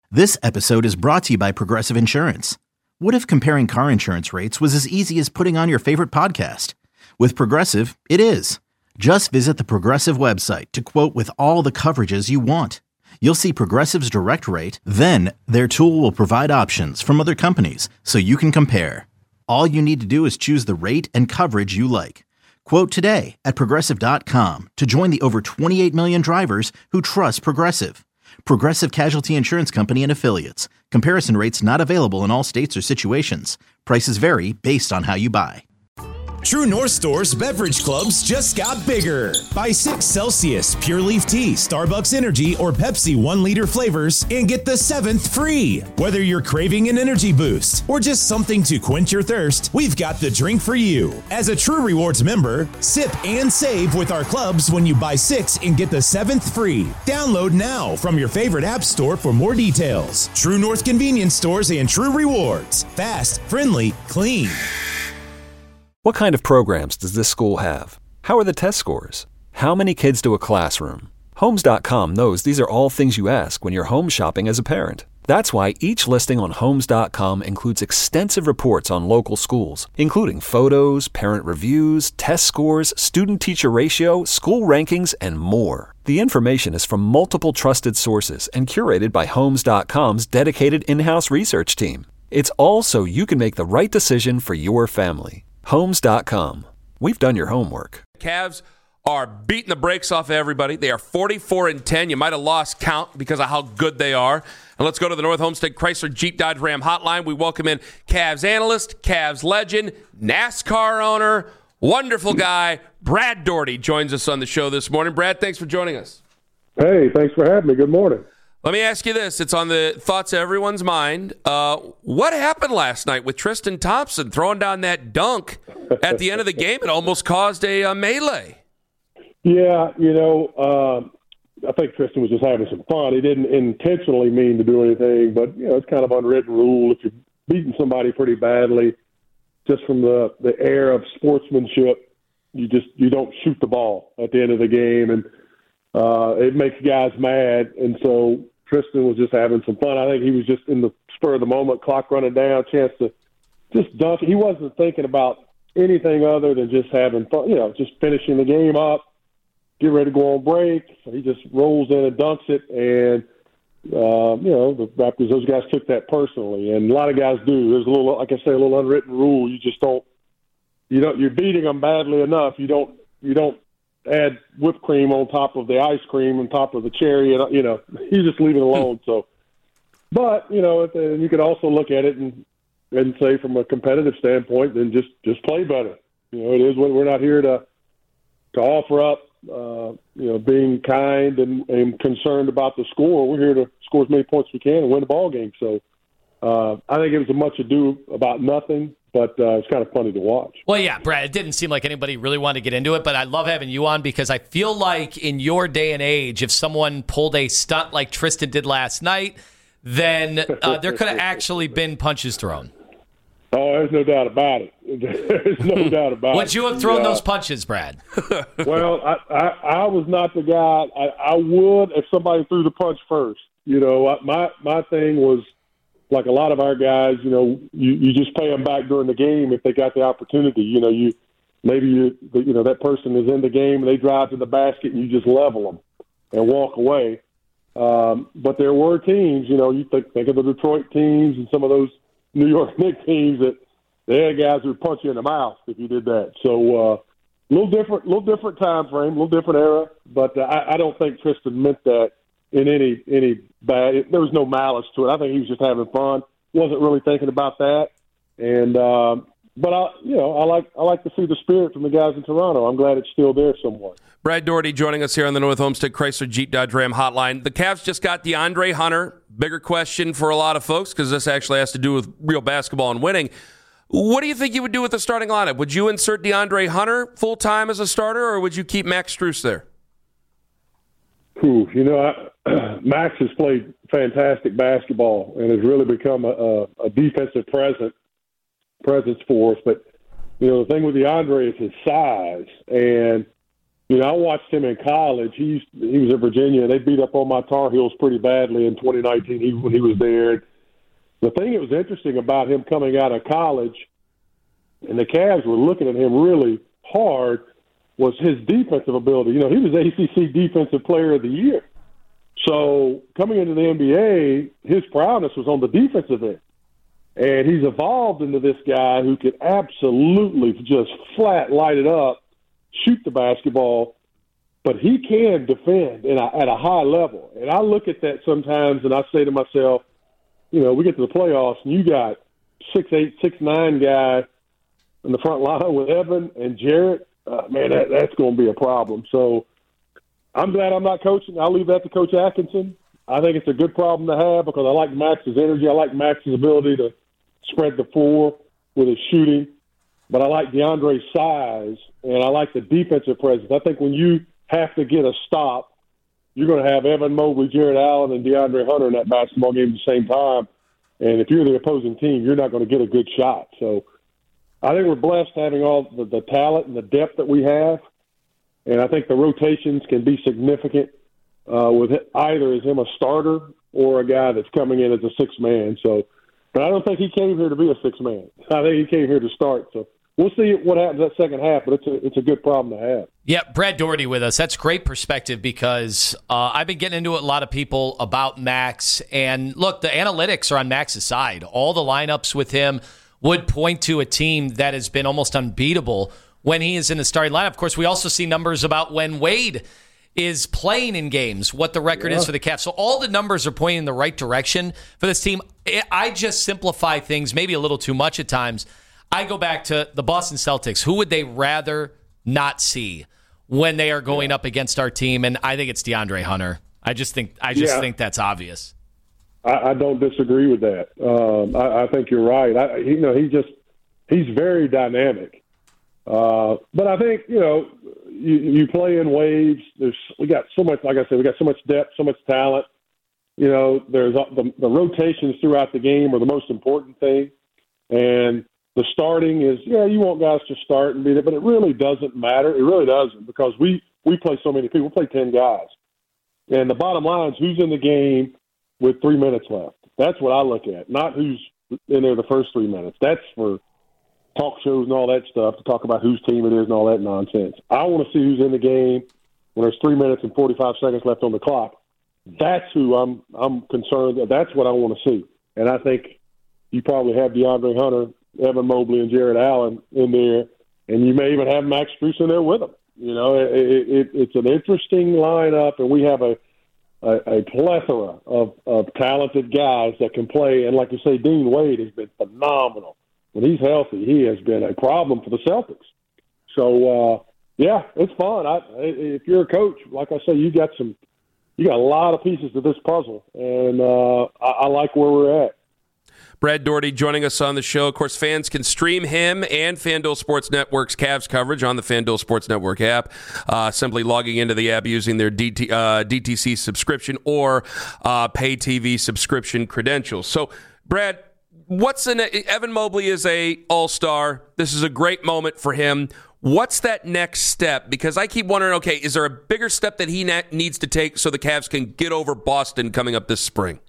This episode is brought to you by Progressive Insurance. What if comparing car insurance rates was as easy as putting on your favorite podcast? With Progressive, it is. Just visit the Progressive website to quote with all the coverages you want. You'll see Progressive's direct rate, then their tool will provide options from other companies so you can compare. All you need to do is choose the rate and coverage you like. Quote today at Progressive.com to join the over 28 million drivers who trust Progressive. Progressive Casualty Insurance Company and Affiliates. Comparison rates not available in all states or situations. Prices vary based on how you buy. True North Store's beverage clubs just got bigger. Buy 6 Celsius, Pure Leaf Tea, Starbucks Energy, or Pepsi 1-liter flavors and get the 7th free. Whether you're craving an energy boost or just something to quench your thirst, we've got the drink for you. As a True Rewards member, sip and save with our clubs when you buy 6 and get the 7th free. Download now from your favorite app store for more details. True North Convenience Stores and True Rewards. Fast, friendly, clean. What kind of programs does this school have? How are the test scores? How many kids do a classroom? Homes.com knows these are all things you ask when you're home shopping as a parent. That's why each listing on Homes.com includes extensive reports on local schools, including photos, parent reviews, test scores, student-teacher ratio, school rankings, and more. The information is from multiple trusted sources and curated by Homes.com's dedicated in-house research team. It's all so you can make the right decision for your family. Homes.com. We've done your homework. Cavs are beating the brakes off of everybody. They are 44-10. You might have lost count because of how good they are. And let's go to the North Homestead Chrysler Jeep Dodge Ram hotline. We welcome in Cavs analyst, Cavs legend, NASCAR owner, wonderful guy, Brad Daugherty joins us on the show this morning. Brad, thanks for joining us. Hey, thanks for having me. Good morning. Let me ask you this. It's on the thoughts of everyone's mind. What happened last night with Tristan Thompson throwing down that dunk at the end of the game? It almost caused a melee. Yeah, I think Tristan was just having some fun. He didn't intentionally mean to do anything, but, it's kind of unwritten rule. If you're beating somebody pretty badly, just from the air of sportsmanship, you don't shoot the ball at the end of the game, and it makes guys mad. And so Tristan was just having some fun. I think he was just in the spur of the moment, clock running down, chance to just dunk. He wasn't thinking about anything other than just having fun, just finishing the game up, get ready to go on break. So he just rolls in and dunks it. And, the Raptors, those guys took that personally. And a lot of guys do. There's a little, like I say, a little unwritten rule. You just don't, you're beating them badly enough. You don't add whipped cream on top of the ice cream on top of the cherry, you just leave it alone. So, but you could also look at it and say from a competitive standpoint, then just play better. It is what we're not here to offer up, being kind and concerned about the score. We're here to score as many points as we can and win the ball game. So, I think it was a much ado about nothing. But it's kind of funny to watch. Well, yeah, Brad, it didn't seem like anybody really wanted to get into it, but I love having you on because I feel like in your day and age, if someone pulled a stunt like Tristan did last night, then there could have actually been punches thrown. Oh, there's no doubt about it. There's no doubt about it. Would you have thrown those punches, Brad? Well, I was not the guy. I would if somebody threw the punch first. My thing was, like a lot of our guys, you just pay them back during the game if they got the opportunity. That person is in the game and they drive to the basket and you just level them and walk away. But there were teams, you think of the Detroit teams and some of those New York Knicks teams that they had guys who would punch you in the mouth if you did that. So a little different time frame, a little different era. But I don't think Tristan meant that in any bad. There was no malice to it. I think he was just having fun. Wasn't really thinking about that. And but I like to see the spirit from the guys in Toronto. I'm glad it's still there somewhat. Brad Daugherty joining us here on the North Homestead Chrysler Jeep Dodge Ram hotline. The Cavs just got DeAndre Hunter. Bigger question for a lot of folks because this actually has to do with real basketball and winning. What do you think you would do with the starting lineup? Would you insert DeAndre Hunter full-time as a starter, or would you keep Max Strus there? Max has played fantastic basketball and has really become a defensive presence for us. But, the thing with DeAndre is his size. And I watched him in college. He was at Virginia. They beat up on my Tar Heels pretty badly in 2019 when he was there. The thing that was interesting about him coming out of college, and the Cavs were looking at him really hard, was his defensive ability. He was ACC Defensive Player of the Year. So coming into the NBA, his prowess was on the defensive end. And he's evolved into this guy who can absolutely just flat light it up, shoot the basketball, but he can defend at a high level. And I look at that sometimes and I say to myself, we get to the playoffs and you got 6'8", 6'9" guy in the front line with Evan and Jarrett. Man, that's going to be a problem. So I'm glad I'm not coaching. I'll leave that to Coach Atkinson. I think it's a good problem to have because I like Max's energy. I like Max's ability to spread the floor with his shooting. But I like DeAndre's size, and I like the defensive presence. I think when you have to get a stop, you're going to have Evan Mobley, Jarrett Allen, and DeAndre Hunter in that basketball game at the same time. And if you're the opposing team, you're not going to get a good shot. So I think we're blessed having all the talent and the depth that we have. And I think the rotations can be significant with either as him a starter or a guy that's coming in as a sixth man. So, but I don't think he came here to be a sixth man. I think he came here to start. So we'll see what happens that second half, but it's a good problem to have. Yeah, Brad Daugherty with us. That's great perspective because I've been getting into it, a lot of people about Max. And look, the analytics are on Max's side. All the lineups with him would point to a team that has been almost unbeatable when he is in the starting lineup. Of course, we also see numbers about when Wade is playing in games, what the record is for the Cavs. So all the numbers are pointing in the right direction for this team. I just simplify things maybe a little too much at times. I go back to the Boston Celtics. Who would they rather not see when they are going up against our team? And I think it's DeAndre Hunter. I just think that's obvious. I don't disagree with that. I think you're right. He's very dynamic. But I think, you play in waves. We got so much, like I said, we got so much depth, so much talent. There's the rotations throughout the game are the most important thing. And the starting is, you want guys to start and be there, but it really doesn't matter. It really doesn't because we play so many people. We play 10 guys. And the bottom line is who's in the game with 3 minutes left. That's what I look at, not who's in there the first 3 minutes. That's for talk shows and all that stuff to talk about whose team it is and all that nonsense. I want to see who's in the game when there's 3 minutes and 45 seconds left on the clock. That's who I'm concerned. That's what I want to see. And I think you probably have DeAndre Hunter, Evan Mobley, and Jarrett Allen in there, and you may even have Max Strus in there with them. It's an interesting lineup, and we have a plethora of talented guys that can play. And like you say, Dean Wade has been phenomenal. When he's healthy, he has been a problem for the Celtics. So, it's fun. If you're a coach, like I say, you got a lot of pieces to this puzzle, and I like where we're at. Brad Daugherty joining us on the show. Of course, fans can stream him and FanDuel Sports Network's Cavs coverage on the FanDuel Sports Network app, simply logging into the app using their DTC subscription or pay TV subscription credentials. So, Brad, Evan Mobley is a all-star. This is a great moment for him. What's that next step? Because I keep wondering, okay, is there a bigger step that he needs to take so the Cavs can get over Boston coming up this spring?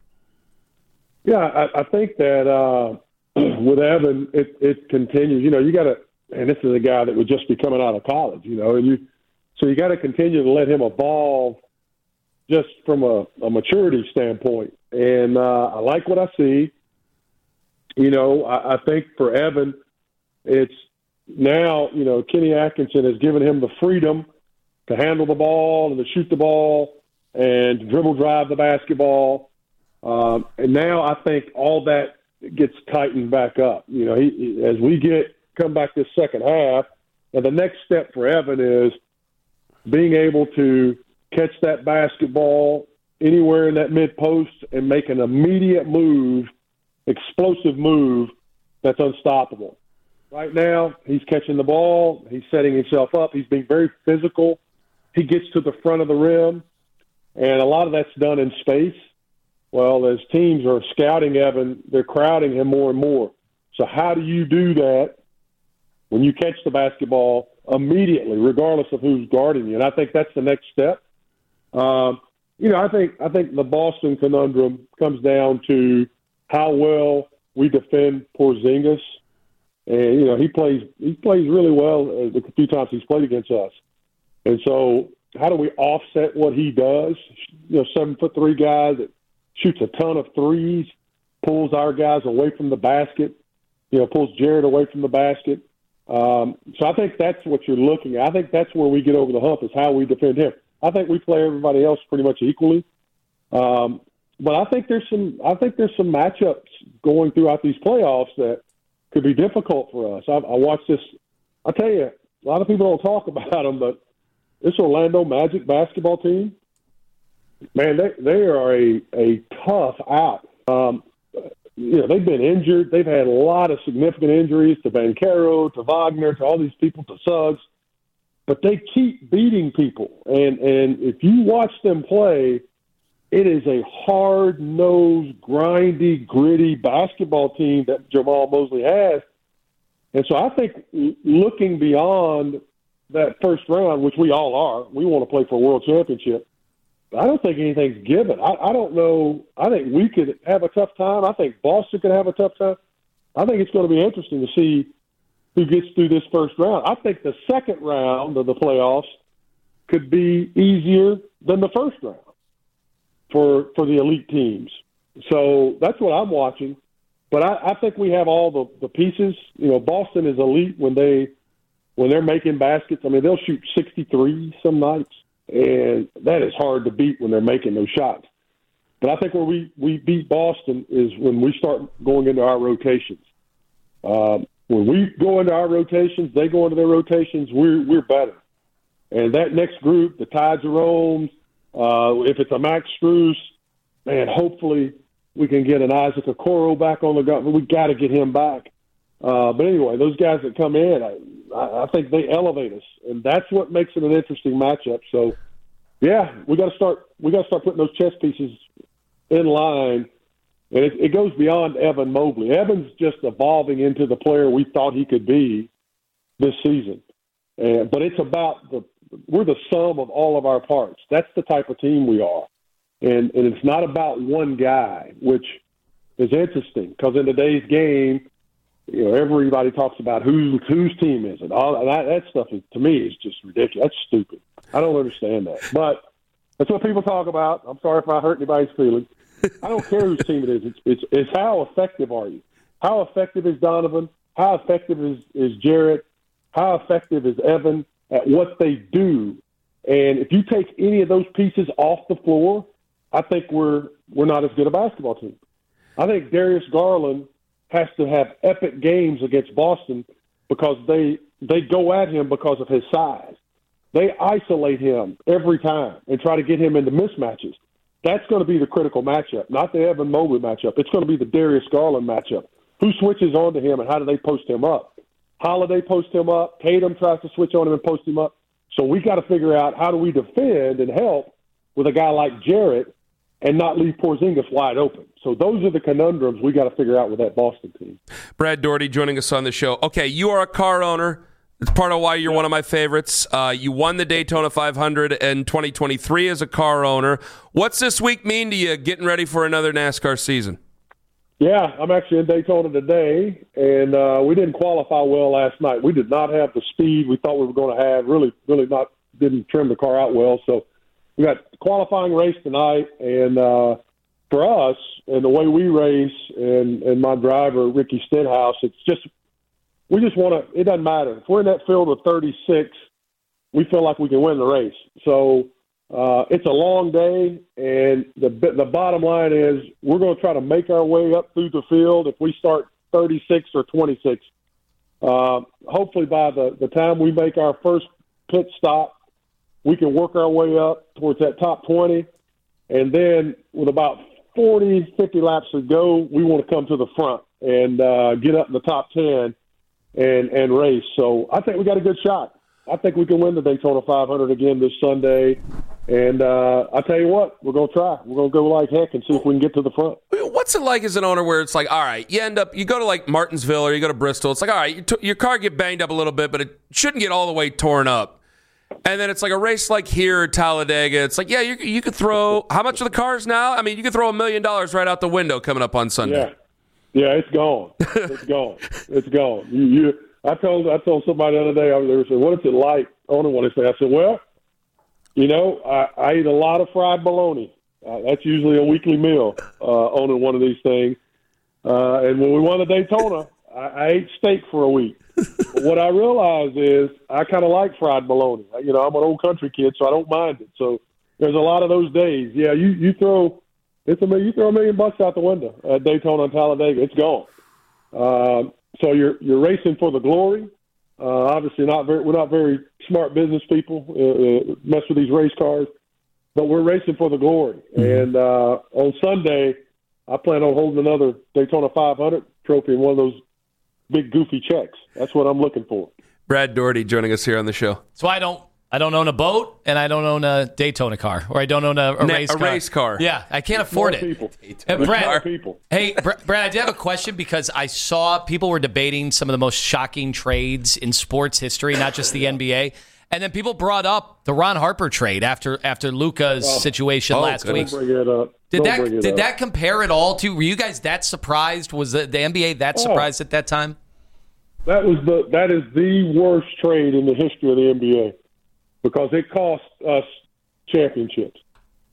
Yeah, I think that with Evan, it continues. You got to, and this is a guy that would just be coming out of college, so you got to continue to let him evolve just from a maturity standpoint. And I like what I see. I think for Evan, it's now, Kenny Atkinson has given him the freedom to handle the ball and to shoot the ball and to dribble drive the basketball. And now I think all that gets tightened back up. As we come back this second half, and the next step for Evan is being able to catch that basketball anywhere in that mid post and make an immediate move, explosive move that's unstoppable. Right now, he's catching the ball. He's setting himself up. He's being very physical. He gets to the front of the rim, and a lot of that's done in space. Well, as teams are scouting Evan, they're crowding him more and more. So how do you do that when you catch the basketball immediately, regardless of who's guarding you. And I think that's the next step. I think the Boston conundrum comes down to how well we defend Porzingis. And, he plays really well the few times he's played against us. And so how do we offset what he does? 7'3" guy that shoots a ton of threes, pulls our guys away from the basket, pulls Jared away from the basket. So I think that's what you're looking at. I think that's where we get over the hump is how we defend him. I think we play everybody else pretty much equally. But I think there's some matchups going throughout these playoffs that could be difficult for us. I watched this. I'll tell you, a lot of people don't talk about them, but this Orlando Magic basketball team, man, they are a tough out. They've been injured. They've had a lot of significant injuries to Banchero, to Wagner, to all these people, to Suggs. But they keep beating people. And if you watch them play, it is a hard-nosed, grindy, gritty basketball team that Jamal Mosley has. And so I think looking beyond that first round, which we all are, we want to play for a world championship. I don't think anything's given. I don't know. I think we could have a tough time. I think Boston could have a tough time. I think it's going to be interesting to see who gets through this first round. I think the second round of the playoffs could be easier than the first round for the elite teams. So that's what I'm watching. But I think we have all the pieces. Boston is elite when they're making baskets. I mean, they'll shoot 63 some nights. And that is hard to beat when they're making those shots. But I think where we beat Boston is when we start going into our rotations. When we go into our rotations, they go into their rotations, we're better. And that next group, the Ty Jeromes, if it's a Max Strus, man, hopefully we can get an Isaac Okoro back on the gun. We got to get him back. But anyway, those guys that come in, I think they elevate us, and that's what makes it an interesting matchup. So, yeah, we got to start putting those chess pieces in line, and it goes beyond Evan Mobley. Evan's just evolving into the player we thought he could be this season, but it's about we're the sum of all of our parts. That's the type of team we are, and it's not about one guy, which is interesting because in today's game. Everybody talks about whose team is it. All that stuff to me is just ridiculous. That's stupid. I don't understand that. But that's what people talk about. I'm sorry if I hurt anybody's feelings. I don't care whose team it is. It's how effective are you? How effective is Donovan? How effective is Jarrett? How effective is Evan at what they do? And if you take any of those pieces off the floor, I think we're not as good a basketball team. I think Darius Garland has to have epic games against Boston because they go at him because of his size. They isolate him every time and try to get him into mismatches. That's going to be the critical matchup, not the Evan Mobley matchup. It's going to be the Darius Garland matchup. Who switches on to him and how do they post him up? Holiday posts him up. Tatum tries to switch on him and post him up. So we got to figure out how do we defend and help with a guy like Jarrett and not leave Porzingis wide open. So those are the conundrums we got to figure out with that Boston team. Brad Daugherty joining us on the show. Okay, you are a car owner. It's part of why you're one of my favorites. You won the Daytona 500 in 2023 as a car owner. What's this week mean to you getting ready for another NASCAR season? Yeah, I'm actually in Daytona today, and we didn't qualify well last night. We did not have the speed we thought we were going to have, really didn't trim the car out well. So we got the qualifying race tonight, and for us, and the way we race, and my driver, Ricky Stenhouse, we just want to – it doesn't matter. If we're in that field of 36, we feel like we can win the race. So it's a long day, and the bottom line is we're going to try to make our way up through the field. If we start 36 or 26, hopefully by the time we make our first pit stop, we can work our way up towards that top 20. And then with about 40, 50 laps to go, we want to come to the front and get up in the top 10 and race. So I think we got a good shot. I think we can win the Daytona 500 again this Sunday. And I tell you what, we're going to try. We're going to go like heck and see if we can get to the front. What's it like as an owner where it's like, all right, you go to like Martinsville or you go to Bristol. It's like, all right, your car get banged up a little bit, but it shouldn't get all the way torn up. And then it's like a race like here at Talladega. It's like, yeah, you could throw, how much are the cars now? I mean, you could throw $1 million right out the window coming up on Sunday. Yeah, it's gone. It's gone. It's gone. I told somebody the other day, I was saying, what is it like owning one? I said, well, I eat a lot of fried bologna. That's usually a weekly meal owning one of these things. And when we won the Daytona, I ate steak for a week. But what I realized is I kind of like fried bologna. I'm an old country kid, so I don't mind it. So there's a lot of those days. Yeah, you throw $1 million out the window at Daytona and Talladega. It's gone. So you're racing for the glory. Obviously, we're not very smart business people. Mess with these race cars, but we're racing for the glory. And on Sunday, I plan on holding another Daytona 500 trophy in one of those big goofy checks. That's what I'm looking for. Brad Daugherty joining us here on the show. So I don't own a boat, and I don't own a Daytona car, or I don't own a race car. Yeah, I can't afford it. Brad, hey, Brad, I did have a question because I saw people were debating some of the most shocking trades in sports history, not just the NBA. And then people brought up the Ron Harper trade after Luka's situation last week. Don't bring it up. Did that compare at all to? Were you guys that surprised? Was the NBA that surprised at that time? That is the worst trade in the history of the NBA because it cost us championships.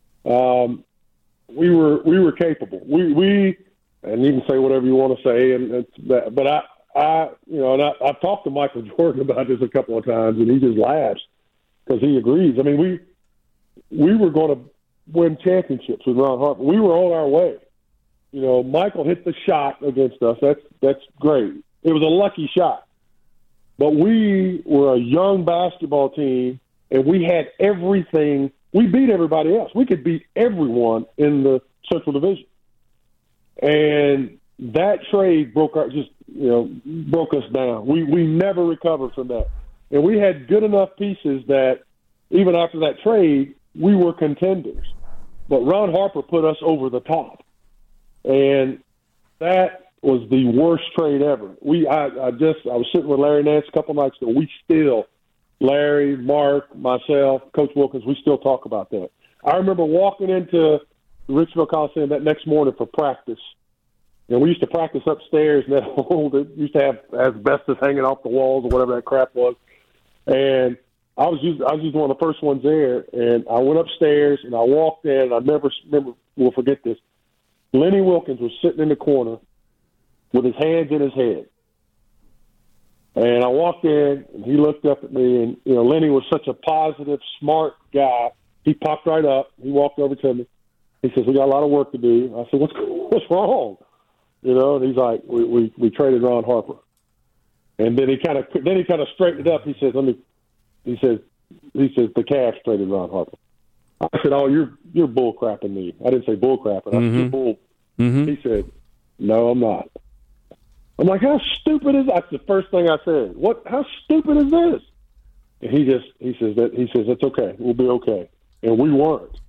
We were capable. We and you can say whatever you want to say, but I've talked to Michael Jordan about this a couple of times, and he just laughs because he agrees. I mean, we were going to win championships with Ron Harper. We were on our way. Michael hit the shot against us. That's great. It was a lucky shot. But we were a young basketball team, and we had everything. We beat everybody else. We could beat everyone in the Central Division. And that trade broke us down. We never recovered from that. And we had good enough pieces that even after that trade, we were contenders. But Ron Harper put us over the top. And that was the worst trade ever. I was sitting with Larry Nance a couple nights ago. We still, Larry, Mark, myself, Coach Wilkins, we still talk about that. I remember walking into the Richmond Coliseum that next morning for practice. And we used to practice upstairs, and it used to have asbestos hanging off the walls or whatever that crap was. And I was just one of the first ones there. And I went upstairs, and I walked in, and I never will forget this. Lenny Wilkins was sitting in the corner with his hands in his head. And I walked in, and he looked up at me, and, Lenny was such a positive, smart guy. He popped right up. He walked over to me. He says, "We got a lot of work to do." I said, "What's wrong?" And he's like, we traded Ron Harper. And then he kind of straightened it up. He says, the Cavs traded Ron Harper. I said, "Oh, you're bull crapping me." I didn't say bull crapping. I said, "You're bull." Mm-hmm. He said, "No, I'm not." I'm like, "How stupid is that?" That's the first thing I said. How stupid is this? And he says, "It's okay. We'll be okay." And we weren't.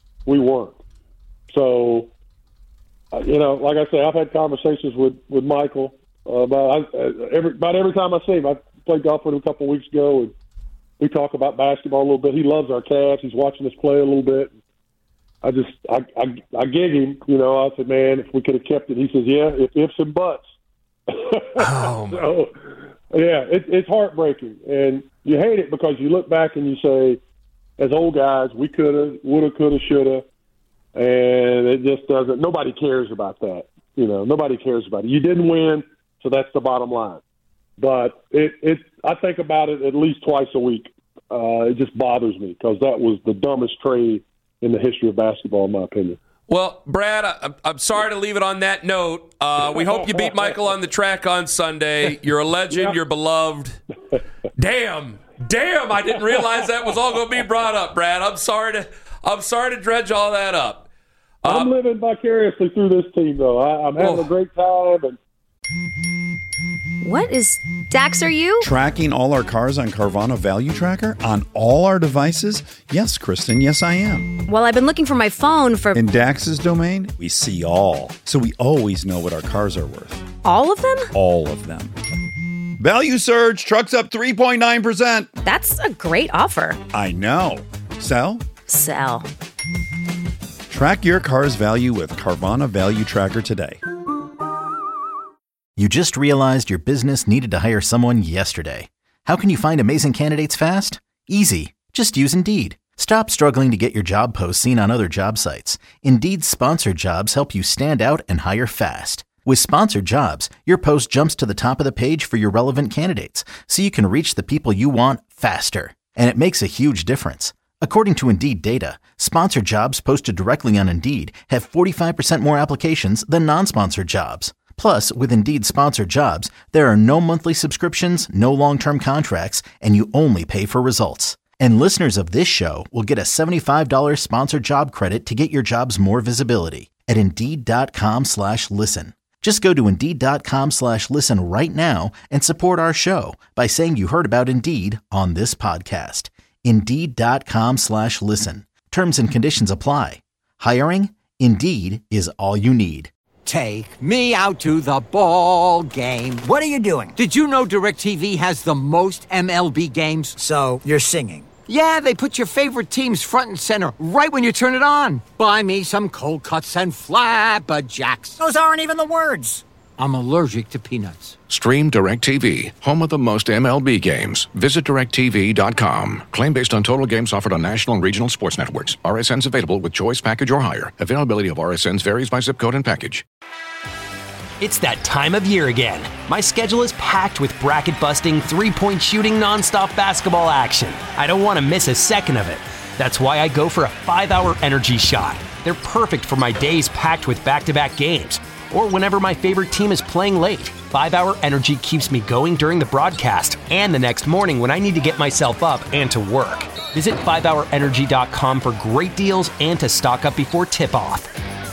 So, like I say, I've had conversations with Michael about every time I see him. I played golf with him a couple of weeks ago, and we talk about basketball a little bit. He loves our Cavs. He's watching us play a little bit. I gig him. I said, "Man, if we could have kept it." He says, "Yeah, ifs and buts." So, yeah, it's heartbreaking, and you hate it because you look back and you say, as old guys, we could have, would have, could have, should have. And it just doesn't. Nobody cares about that. Nobody cares about it. You didn't win, so that's the bottom line. But I think about it at least twice a week. It just bothers me because that was the dumbest trade in the history of basketball, in my opinion. Well, Brad, I'm sorry to leave it on that note. We hope you beat Michael on the track on Sunday. You're a legend. Yeah. You're beloved. Damn, I didn't realize that was all going to be brought up, Brad. I'm sorry to dredge all that up. I'm living vicariously through this team, though. I'm having a great time, and What is... Dax, are you? Tracking all our cars on Carvana Value Tracker on all our devices? Yes, Kristen, yes I am. Well, I've been looking for my phone for... In Dax's domain, we see all. So we always know what our cars are worth. All of them? All of them. Value surge, trucks up 3.9%. That's a great offer. I know. Sell? Sell. Track your car's value with Carvana Value Tracker today. You just realized your business needed to hire someone yesterday. How can you find amazing candidates fast? Easy. Just use Indeed. Stop struggling to get your job posts seen on other job sites. Indeed's sponsored jobs help you stand out and hire fast. With sponsored jobs, your post jumps to the top of the page for your relevant candidates, so you can reach the people you want faster. And it makes a huge difference. According to Indeed data, sponsored jobs posted directly on Indeed have 45% more applications than non-sponsored jobs. Plus, with Indeed sponsored jobs, there are no monthly subscriptions, no long-term contracts, and you only pay for results. And listeners of this show will get a $75 sponsored job credit to get your jobs more visibility at Indeed.com/listen. Just go to Indeed.com/listen right now and support our show by saying you heard about Indeed on this podcast. Indeed.com/listen. Terms and conditions apply. Hiring? Indeed is all you need. Take me out to the ball game. What are you doing? Did you know DirecTV has the most MLB games? So, you're singing. Yeah, they put your favorite teams front and center right when you turn it on. Buy me some cold cuts and flapjacks. Those aren't even the words. I'm allergic to peanuts. Stream DirecTV, home of the most MLB games. Visit DirecTV.com. Claim based on total games offered on national and regional sports networks. RSNs available with choice package or higher. Availability of RSNs varies by zip code and package. It's that time of year again. My schedule is packed with bracket-busting, three-point shooting, nonstop basketball action. I don't want to miss a second of it. That's why I go for a 5-hour energy shot. They're perfect for my days packed with back-to-back games, or whenever my favorite team is playing late. 5-hour energy keeps me going during the broadcast and the next morning when I need to get myself up and to work. Visit 5hourenergy.com for great deals and to stock up before tip-off.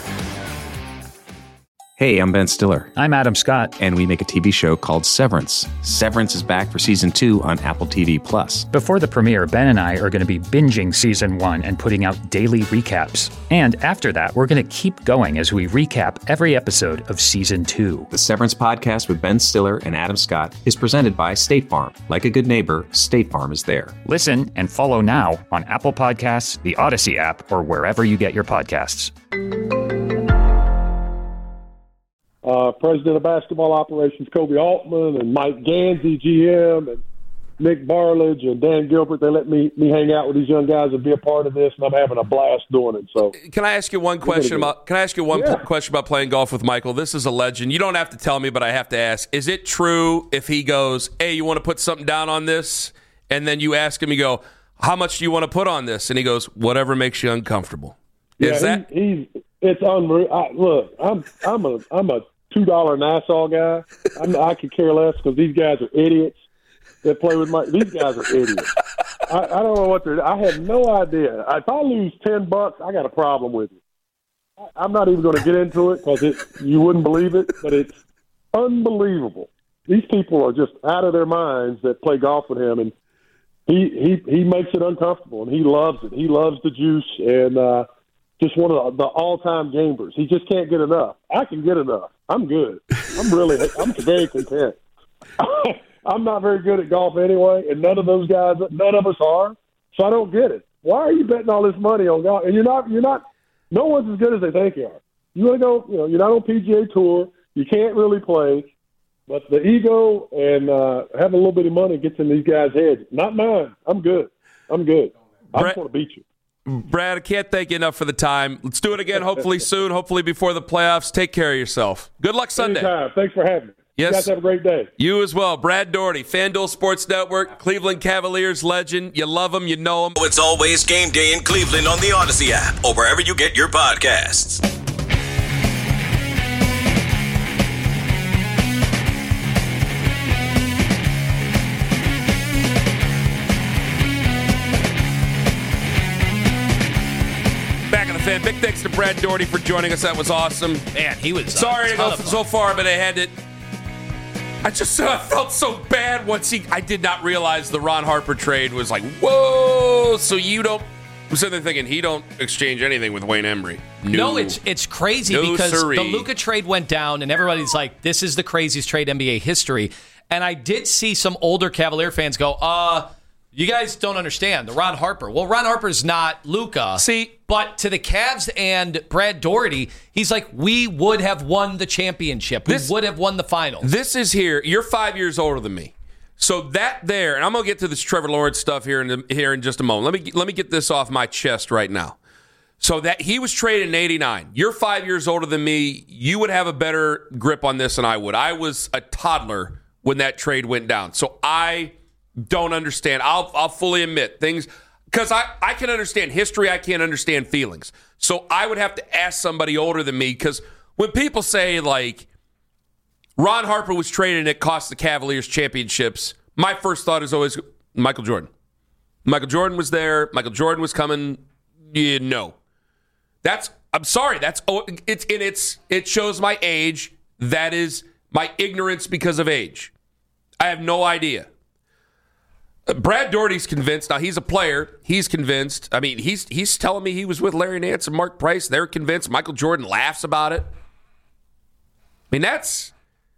Hey, I'm Ben Stiller. I'm Adam Scott. And we make a TV show called Severance. Severance is back for Season 2 on Apple TV+. Before the premiere, Ben and I are going to be binging Season 1 and putting out daily recaps. And after that, we're going to keep going as we recap every episode of Season 2. The Severance podcast with Ben Stiller and Adam Scott is presented by State Farm. Like a good neighbor, State Farm is there. Listen and follow now on Apple Podcasts, the Odyssey app, or wherever you get your podcasts. President of Basketball Operations Kobe Altman and Mike Gansey, GM, and Nick Barlage and Dan Gilbert, they let me hang out with these young guys and be a part of this, and I'm having a blast doing it. So, can I ask you one question about? Can I ask you one question about playing golf with Michael? This is a legend. You don't have to tell me, but I have to ask: is it true if he goes, "Hey, you want to put something down on this?" and then you ask him, you go, "How much do you want to put on this?" and he goes, "Whatever makes you uncomfortable." Is that? It's unreal. I'm a $2 Nassau guy. I could care less because these guys are idiots that play with these guys are idiots. I don't know what I have no idea. If I lose $10, I got a problem with it. I'm not even going to get into it because you wouldn't believe it, but it's unbelievable. These people are just out of their minds that play golf with him, and he makes it uncomfortable, and he loves it. He loves the juice, and just one of the all-time gamers. He just can't get enough. I can get enough. I'm good. I'm very content. I'm not very good at golf anyway, and none of us are, so I don't get it. Why are you betting all this money on golf? And you're not, no one's as good as they think you are. You want to go, you're not on PGA Tour. You can't really play, but the ego and having a little bit of money gets in these guys' heads. Not mine. I'm good. I just want to beat you. Brad, I can't thank you enough for the time. Let's do it again, hopefully soon, hopefully before the playoffs. Take care of yourself. Good luck Sunday. Anytime. Thanks for having me. Yes. You guys have a great day. You as well. Brad Daugherty, FanDuel Sports Network, Cleveland Cavaliers legend. You love him, you know him. It's always game day in Cleveland on the Odyssey app or wherever you get your podcasts. Fan. Big thanks to Brad Daugherty for joining us. That was awesome. Man, he was sorry to go so far, but I had to I felt so bad once I did not realize the Ron Harper trade was like, whoa, so you don't. I'm sitting there thinking he don't exchange anything with Wayne Embry. No, it's crazy because the Luka trade went down and everybody's like, this is the craziest trade in NBA history. And I did see some older Cavalier fans go, you guys don't understand the Ron Harper. Well, Ron Harper's not Luka. See, but to the Cavs and Brad Daugherty, he's like, we would have won the championship. We would have won the finals. This is here. You're 5 years older than me. So that there, and I'm going to get to this Trevor Lawrence stuff here in just a moment. Let me get this off my chest right now. So that he was traded in 89. You're 5 years older than me. You would have a better grip on this than I would. I was a toddler when that trade went down. So I don't understand. I'll fully admit things because I can understand history. I can't understand feelings. So I would have to ask somebody older than me because when people say like Ron Harper was traded and it cost the Cavaliers championships, my first thought is always Michael Jordan. Michael Jordan was there. Michael Jordan was coming. No. I'm sorry. It shows my age. That is my ignorance because of age. I have no idea. Brad Daugherty's convinced. Now, he's a player. He's convinced. I mean, he's telling me he was with Larry Nance and Mark Price. They're convinced. Michael Jordan laughs about it. I mean, that's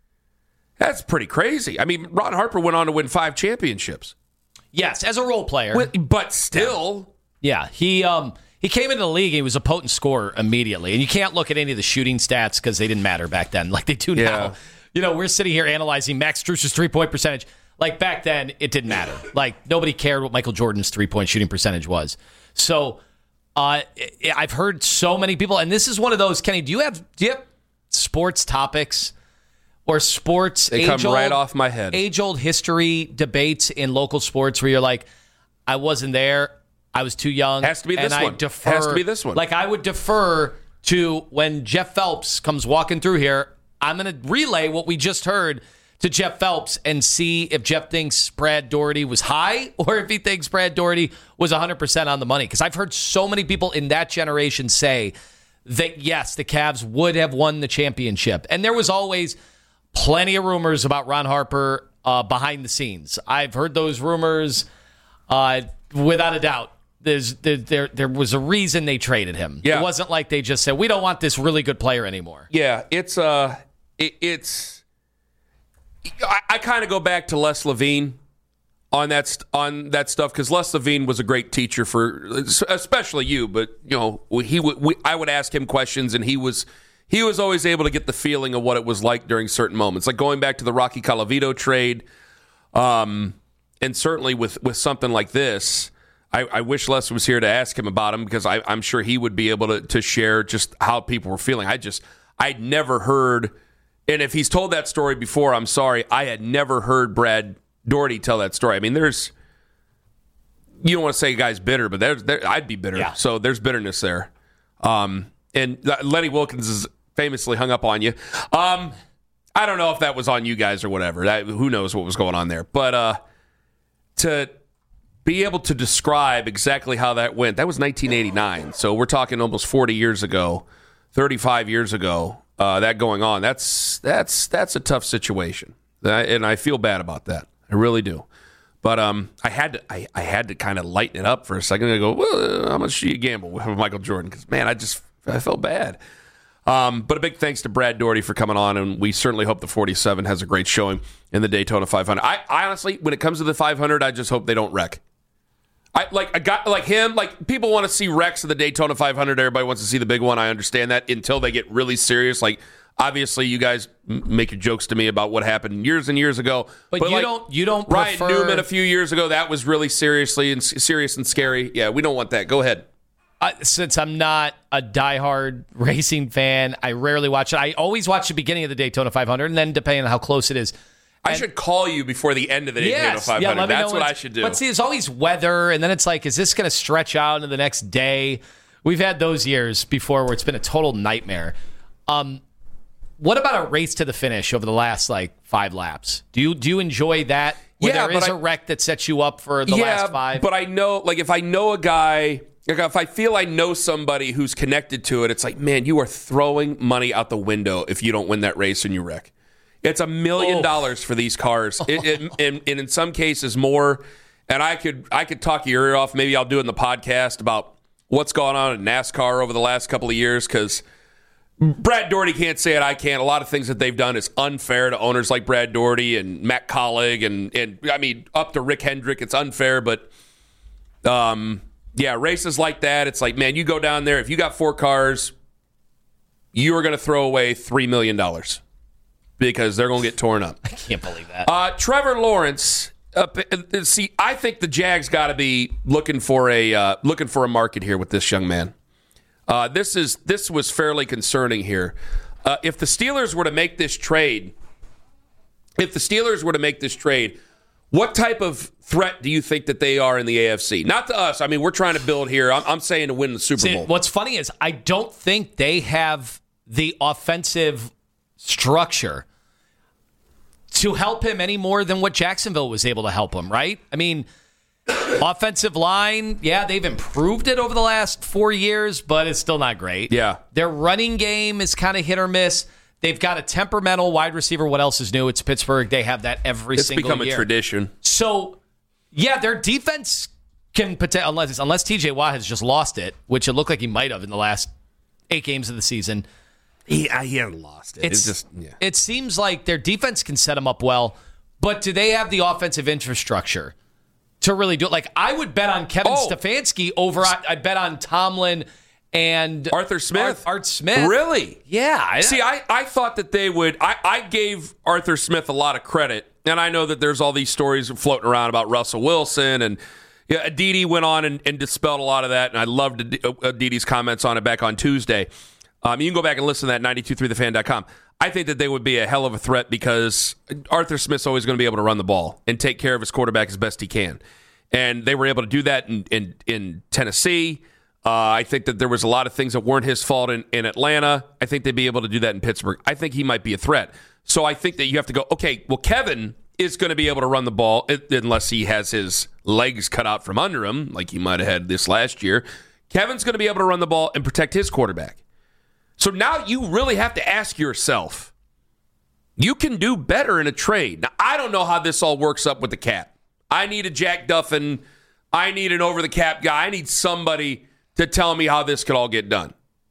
pretty crazy. I mean, Ron Harper went on to win 5 championships. Yes, as a role player. But still. Yeah, he came into the league and he was a potent scorer immediately. And you can't look at any of the shooting stats because they didn't matter back then like they do now. You know, we're sitting here analyzing Max Strus's three-point percentage. Like, back then, it didn't matter. Like, nobody cared what Michael Jordan's three-point shooting percentage was. So, I've heard so many people, and this is one of those, Kenny, do you have sports topics or sports they come right off my head. Age-old history debates in local sports where you're like, I wasn't there, I was too young. Has to be this one. Has to be this one. Like, I would defer to when Jeff Phelps comes walking through here, I'm going to relay what we just heard to Jeff Phelps and see if Jeff thinks Brad Daugherty was high or if he thinks Brad Daugherty was 100% on the money. Because I've heard so many people in that generation say that, yes, the Cavs would have won the championship. And there was always plenty of rumors about Ron Harper behind the scenes. I've heard those rumors without a doubt. There was a reason they traded him. Yeah. It wasn't like they just said, we don't want this really good player anymore. Yeah, I kind of go back to Les Levine on that stuff because Les Levine was a great teacher for especially you, but you know I would ask him questions and he was always able to get the feeling of what it was like during certain moments, like going back to the Rocky Colavito trade, and certainly with something like this, I wish Les was here to ask him about him because I'm sure he would be able to share just how people were feeling. I'd never heard. And if he's told that story before, I'm sorry, I had never heard Brad Daugherty tell that story. I mean, you don't want to say a guy's bitter, but I'd be bitter. Yeah. So there's bitterness there. And Lenny Wilkins is famously hung up on you. I don't know if that was on you guys or whatever. Who knows what was going on there. But to be able to describe exactly how that went, that was 1989. So we're talking almost 40 years ago, 35 years ago. That going on, that's a tough situation, and I feel bad about that. I really do. But I had to kind of lighten it up for a second. I go, well, how much do you gamble with Michael Jordan? Because man, I felt bad. But a big thanks to Brad Daugherty for coming on, and we certainly hope the 47 has a great showing in the Daytona 500. I honestly, when it comes to the 500, I just hope they don't wreck. A guy like him, like people want to see wrecks of the Daytona 500. Everybody wants to see the big one. I understand that until they get really serious. Like obviously, you guys make your jokes to me about what happened years and years ago. But you don't Ryan prefer... Newman a few years ago. That was really serious and scary. Yeah, we don't want that. Go ahead. Since I'm not a diehard racing fan, I rarely watch it. I always watch the beginning of the Daytona 500, and then depending on how close it is. I should call you before the end of the Daytona 500. Yeah, that's what I should do. But see, there's always weather, and then it's like, is this going to stretch out into the next day? We've had those years before where it's been a total nightmare. What about a race to the finish over the last 5 laps? Do you enjoy that? Where there is a wreck that sets you up for the last 5? But I know, if I know a guy, if I feel I know somebody who's connected to it, it's like, man, you are throwing money out the window if you don't win that race and you wreck. It's $1 million for these cars. And in some cases more. And I could talk your ear off. Maybe I'll do it in the podcast about what's gone on in NASCAR over the last couple of years, because Brad Daugherty can't say it, I can't. A lot of things that they've done is unfair to owners like Brad Daugherty and Matt Collig and I mean, up to Rick Hendrick. It's unfair, but races like that, it's like, man, you go down there, if you got 4 cars, you are going to throw away $3 million because they're going to get torn up. I can't believe that. Trevor Lawrence... see, I think the Jags got to be looking for a market here with this young man. This was fairly concerning here. If the Steelers were to make this trade, what type of threat do you think that they are in the AFC? Not to us. I mean, we're trying to build here. I'm saying to win the Super Bowl. What's funny is I don't think they have the offensive structure to help him any more than what Jacksonville was able to help him, right? I mean, offensive line, they've improved it over the last 4 years, but it's still not great. Yeah. Their running game is kind of hit or miss. They've got a temperamental wide receiver. What else is new? It's Pittsburgh. They have that every single year. It's become a tradition. So, their defense can unless TJ Watt has just lost it, which it looked like he might have in the last 8 games of the season. He hasn't lost it. It seems like their defense can set them up well, but do they have the offensive infrastructure to really do it? Like, I would bet on Kevin Stefanski over, I'd bet on Tomlin and Arthur Smith. Art Smith. Really? Yeah. See, I thought that they would. I gave Arthur Smith a lot of credit, and I know that there's all these stories floating around about Russell Wilson, and Aditi went on and dispelled a lot of that, and I loved Aditi's comments on it back on Tuesday. You can go back and listen to that, 923thefan.com. I think that they would be a hell of a threat because Arthur Smith's always going to be able to run the ball and take care of his quarterback as best he can. And they were able to do that in Tennessee. I think that there was a lot of things that weren't his fault in Atlanta. I think they'd be able to do that in Pittsburgh. I think he might be a threat. So I think that you have to go, okay, well, Kevin is going to be able to run the ball unless he has his legs cut out from under him, like he might have had this last year. Kevin's going to be able to run the ball and protect his quarterback. So now you really have to ask yourself, you can do better in a trade. Now, I don't know how this all works up with the cap. I need a Jack Duffin. I need an over-the-cap guy. I need somebody to tell me how this could all get done.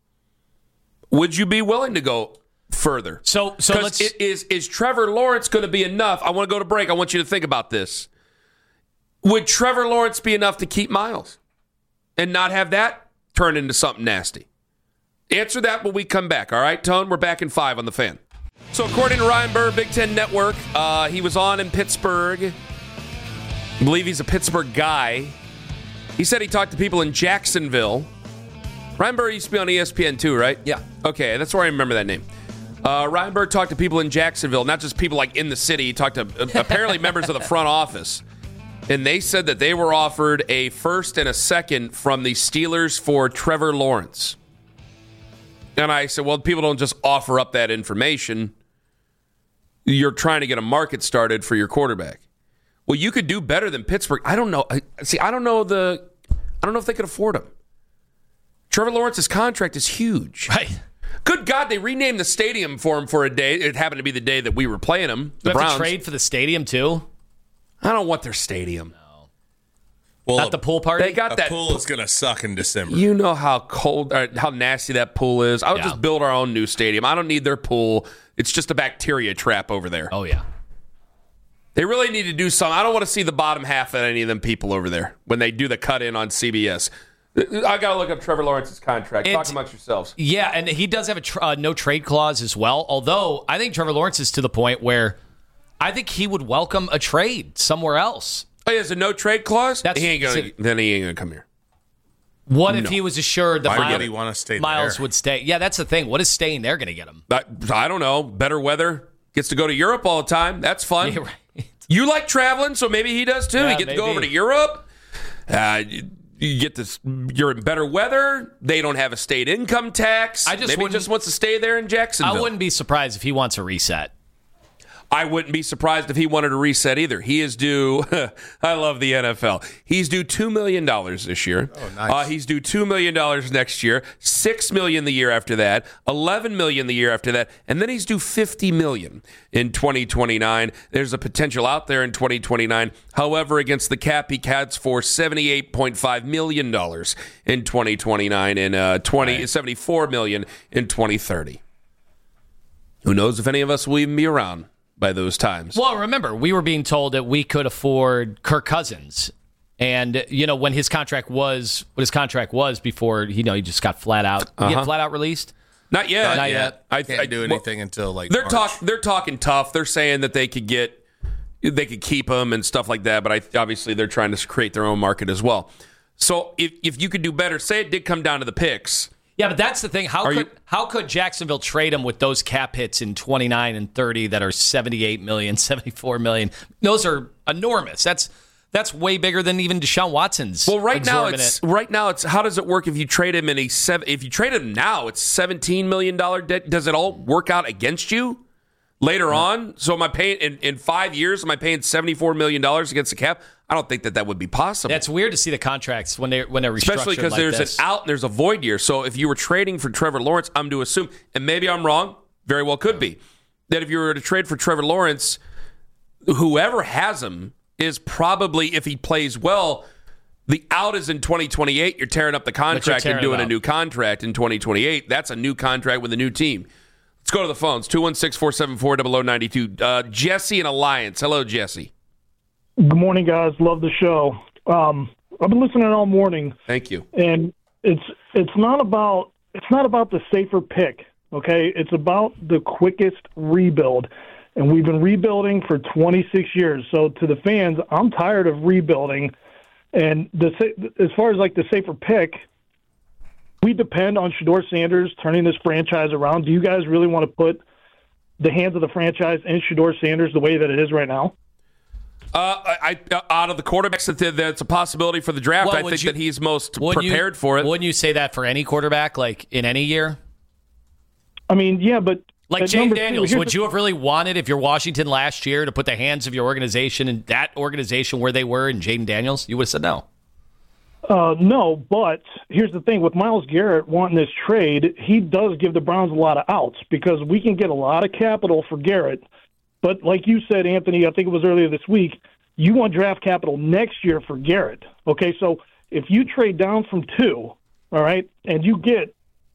Would you be willing to go further? So let's... Is Trevor Lawrence going to be enough? I want to go to break. I want you to think about this. Would Trevor Lawrence be enough to keep Miles and not have that turn into something nasty? Answer that when we come back, all right, Tone? We're back in 5 on The Fan. So according to Ryan Burr, Big Ten Network, he was on in Pittsburgh. I believe he's a Pittsburgh guy. He said he talked to people in Jacksonville. Ryan Burr used to be on ESPN too, right? Yeah. Okay, that's where I remember that name. Ryan Burr talked to people in Jacksonville, not just people like in the city. He talked to apparently members of the front office. And they said that they were offered a first and a second from the Steelers for Trevor Lawrence. And I said, well, people don't just offer up that information. You're trying to get a market started for your quarterback. Well, you could do better than Pittsburgh. I don't know. I don't know if they could afford him. Trevor Lawrence's contract is huge. Right. Good God, they renamed the stadium for him for a day. It happened to be the day that we were playing him. The Browns. Have to trade for the stadium, too? I don't want their stadium. No. Well, not the pool party? They got that pool is going to suck in December. You know how cold, how nasty that pool is. I would just build our own new stadium. I don't need their pool. It's just a bacteria trap over there. Oh, yeah. They really need to do something. I don't want to see the bottom half of any of them people over there when they do the cut-in on CBS. I got to look up Trevor Lawrence's contract. Talk amongst yourselves. Yeah, and he does have a no-trade clause as well, although I think Trevor Lawrence is to the point where I think he would welcome a trade somewhere else. Oh, he has a no-trade clause? Then he ain't going to come here. What if he was assured that Miles would stay? Yeah, that's the thing. What is staying there going to get him? I don't know. Better weather. Gets to go to Europe all the time. That's fun. Yeah, right. You like traveling, so maybe he does too. You get to go over to Europe. You get this. You're in better weather. They don't have a state income tax. Maybe he just wants to stay there in Jacksonville. I wouldn't be surprised if he wants a reset. I wouldn't be surprised if he wanted to reset either. He is due, I love the NFL. He's due $2 million this year. Oh, nice. He's due $2 million next year, $6 million the year after that, $11 million the year after that, and then he's due $50 million in 2029. There's a potential out there in 2029. However, against the cap, he cads for $78.5 million in 2029 and $74 million in 2030. Who knows if any of us will even be around by those times. Well, remember, we were being told that we could afford Kirk Cousins. And, when his contract was, before, he just got flat out. He get flat out released? Not yet. Not yet. I can't do anything until March. They're talking tough. They're saying that they could keep him and stuff like that, but obviously they're trying to create their own market as well. So if you could do better, say it did come down to the picks. Yeah, but that's the thing. How could Jacksonville trade him with those cap hits in 29 and 30 that are $78 million, $74 million? Those are enormous. That's way bigger than even Deshaun Watson's. Well, right now it's how does it work if you trade him if you trade him now, it's $17 million debt. Does it all work out against you later on? So am I paying in 5 years? Am I paying $74 million against the cap? I don't think that would be possible. That's weird to see the contracts when they're restructured, especially because there's an out and there's a void year. So if you were trading for Trevor Lawrence, I'm to assume, and maybe I'm wrong, very well could be, that if you were to trade for Trevor Lawrence, whoever has him is probably, if he plays well, the out is in 2028. You're tearing up the contract and doing a new contract in 2028. That's a new contract with a new team. Let's go to the phones. 216-474-0092. Jesse in Alliance. Hello, Jesse. Good morning, guys. Love the show. I've been listening all morning. Thank you. And it's not about the safer pick, okay? It's about the quickest rebuild. And we've been rebuilding for 26 years. So to the fans, I'm tired of rebuilding. And as far as like the safer pick, we depend on Shedeur Sanders turning this franchise around. Do you guys really want to put the hands of the franchise in Shedeur Sanders the way that it is right now? Out of the quarterbacks that's a possibility for the draft, I think that he's most prepared for it. Wouldn't you say that for any quarterback, like in any year? I mean, yeah, but like Jaden Daniels, would you have really wanted, if you're Washington last year, to put the hands of your organization and that organization where they were in Jaden Daniels? You would have said no. No, but here's the thing. With Myles Garrett wanting this trade, he does give the Browns a lot of outs because we can get a lot of capital for Garrett. But like you said, Anthony, I think it was earlier this week, you want draft capital next year for Garrett. Okay, so if you trade down from 2, all right, and you get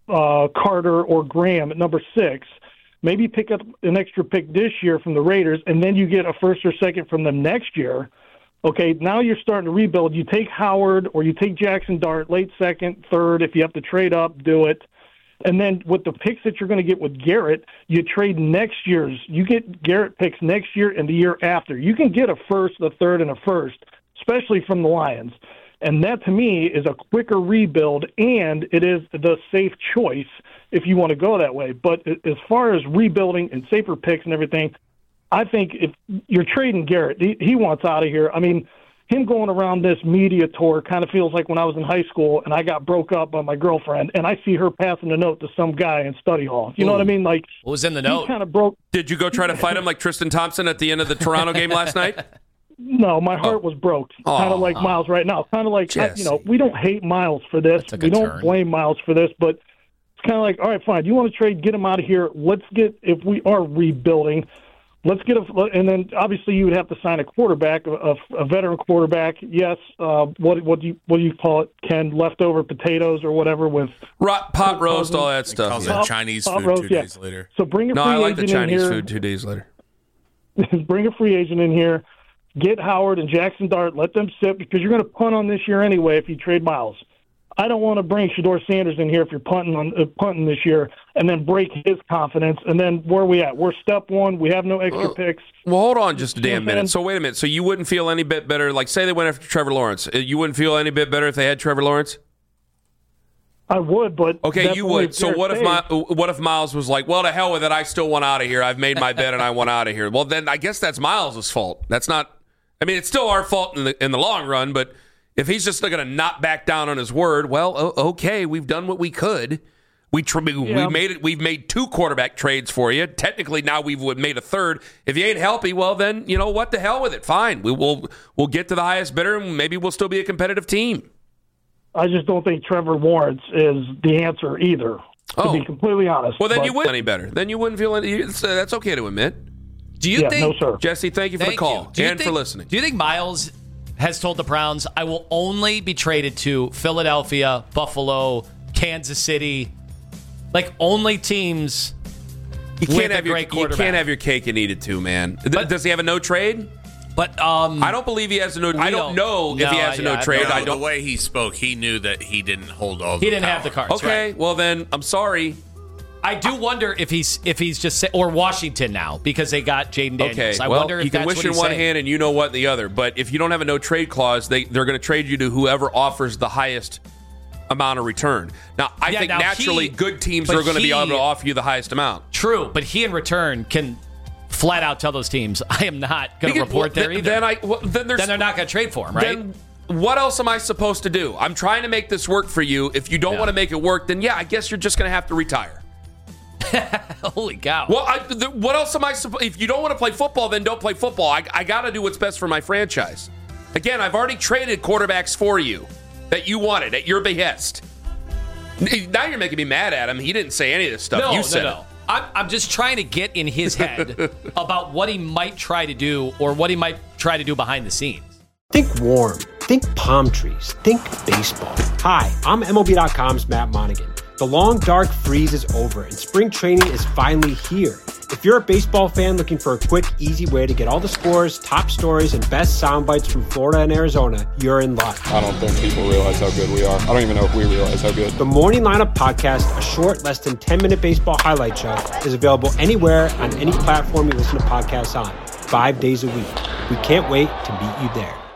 Carter or Graham at number 6, maybe pick up an extra pick this year from the Raiders, and then you get a first or second from them next year. Okay, now you're starting to rebuild. You take Howard or you take Jackson Dart, late second, third. If you have to trade up, do it. And then with the picks that you're going to get with Garrett, you trade next year's. You get Garrett picks next year and the year after. You can get a first, a third, and a first, especially from the Lions. And that, to me, is a quicker rebuild, and it is the safe choice if you want to go that way. But as far as rebuilding and safer picks and everything, I think if you're trading Garrett, he wants out of here. I mean, him going around this media tour kind of feels like when I was in high school and I got broke up by my girlfriend and I see her passing a note to some guy in study hall. You know what I mean? Like, what was in the note? Kind of broke. Did you go try to fight him like Tristan Thompson at the end of the Toronto game last night? No, my heart was broke. Kind of like Myles right now. Kind of like, we don't hate Myles for this. We don't blame Myles for this, but it's kind of like, all right, fine. You want to trade, get him out of here. Let's get, if we are rebuilding, let's get and then obviously you would have to sign a quarterback, a veteran quarterback. Yes. What do you call it, Ken? Leftover potatoes or whatever with pot roast, all that stuff. Calls it Chinese food roast, 2 days later. So bring a free I like the agent Chinese in here. food 2 days later. Bring a free agent in here. Get Howard and Jackson Dart. Let them sit because you're going to punt on this year anyway if you trade Myles. I don't want to bring Shedeur Sanders in here if you're punting this year and then break his confidence. And then where are we at? We're step 1. We have no extra picks. Well, hold on just a damn minute. So wait a minute. So you wouldn't feel any bit better, like say they went after Trevor Lawrence. You wouldn't feel any bit better if they had Trevor Lawrence? I would, but okay, you would. So what if Myles was like, well, to hell with it, I still want out of here. I've made my bet and I want out of here. Well, then I guess that's Myles' fault. That's not. I mean, it's still our fault in the long run, but if he's just going to not back down on his word, well, okay, we've done what we could. We've made 2 quarterback trades for you. Technically, now we've made a third. If you ain't healthy, well, then you know what? The hell with it. Fine, we'll get to the highest bidder, and maybe we'll still be a competitive team. I just don't think Trevor Lawrence is the answer either. To be completely honest. Well, then you wouldn't any better. Then you wouldn't feel any. That's okay to admit. Do you think? No, sir. Jesse, thank you for the call and for listening. Do you think Miles has told the Browns, "I will only be traded to Philadelphia, Buffalo, Kansas City"? Like, only teams you can't have your cake and eat it too, man. Does he have a no trade? But I don't believe he has a no. I don't know if he has a no trade. The way he spoke, he knew that he didn't hold all. He didn't have the cards. Okay, right. Well then, I'm sorry. I do wonder if he's just or Washington now because they got Jaden Daniels. Okay, I wonder if you can that's wish what in he's one saying. hand and you know what in the other. But if you don't have a no trade clause, they're going to trade you to whoever offers the highest amount of return. Now, I think naturally good teams are going to be able to offer you the highest amount. True, but he in return can flat out tell those teams, I am not going to report there either. Then they're not going to trade for him, right? Then what else am I supposed to do? I'm trying to make this work for you. If you don't want to make it work, then I guess you're just going to have to retire. Holy cow. Well, what else am I supposed... If you don't want to play football, then don't play football. I got to do what's best for my franchise. Again, I've already traded quarterbacks for you that you wanted at your behest. Now you're making me mad at him. He didn't say any of this stuff. You said it. I'm just trying to get in his head about what he might try to do or what he might try to do behind the scenes. Think warm. Think palm trees. Think baseball. Hi, I'm MLB.com's Matt Monaghan. The long, dark freeze is over, and spring training is finally here. If you're a baseball fan looking for a quick, easy way to get all the scores, top stories, and best sound bites from Florida and Arizona, you're in luck. I don't think people realize how good we are. I don't even know if we realize how good. The Morning Lineup Podcast, a short, less than 10-minute baseball highlight show, is available anywhere on any platform you listen to podcasts on, 5 days a week. We can't wait to meet you there.